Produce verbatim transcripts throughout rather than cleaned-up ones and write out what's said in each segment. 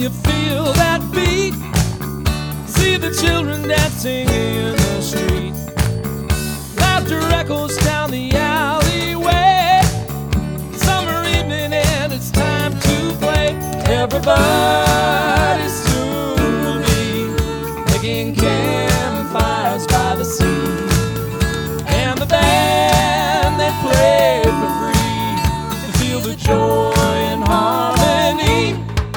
you feel that beat? See the children dancing in the street. Laughter echoes down the alleyway. Summer evening and it's time to play. Everybody soon will be making campfires by the sea. And the band, they play for free to feel the joy and harmony.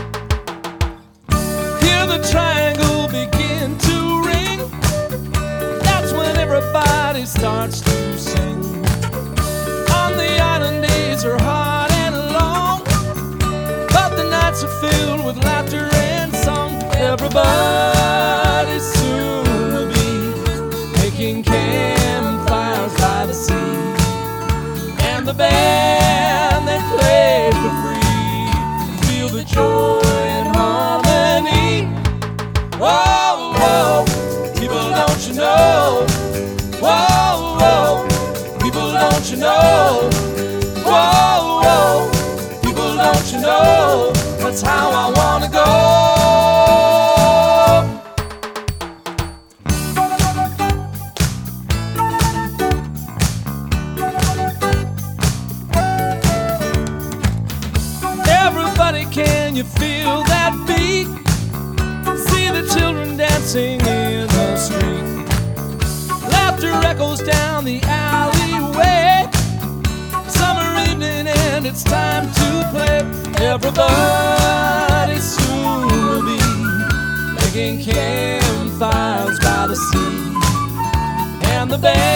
Hear the triangle begin to ring. That's when everybody starts to sing. On the island days are hard and long, but the nights are filled with laughter and song. Everybody soon will be making campfires by the sea. And the band, they play for free to feel the joy and harmony. Whoa, whoa, people, don't you know? Whoa, whoa, people, don't you know? Whoa, whoa, people, don't you know? That's how I wanna go. Everybody, can you feel that beat? See the children dancing in the street. Laughter echoes down the alleyway. Summer evening and it's time to play. Everybody soon will be making campfires by the sea. And the band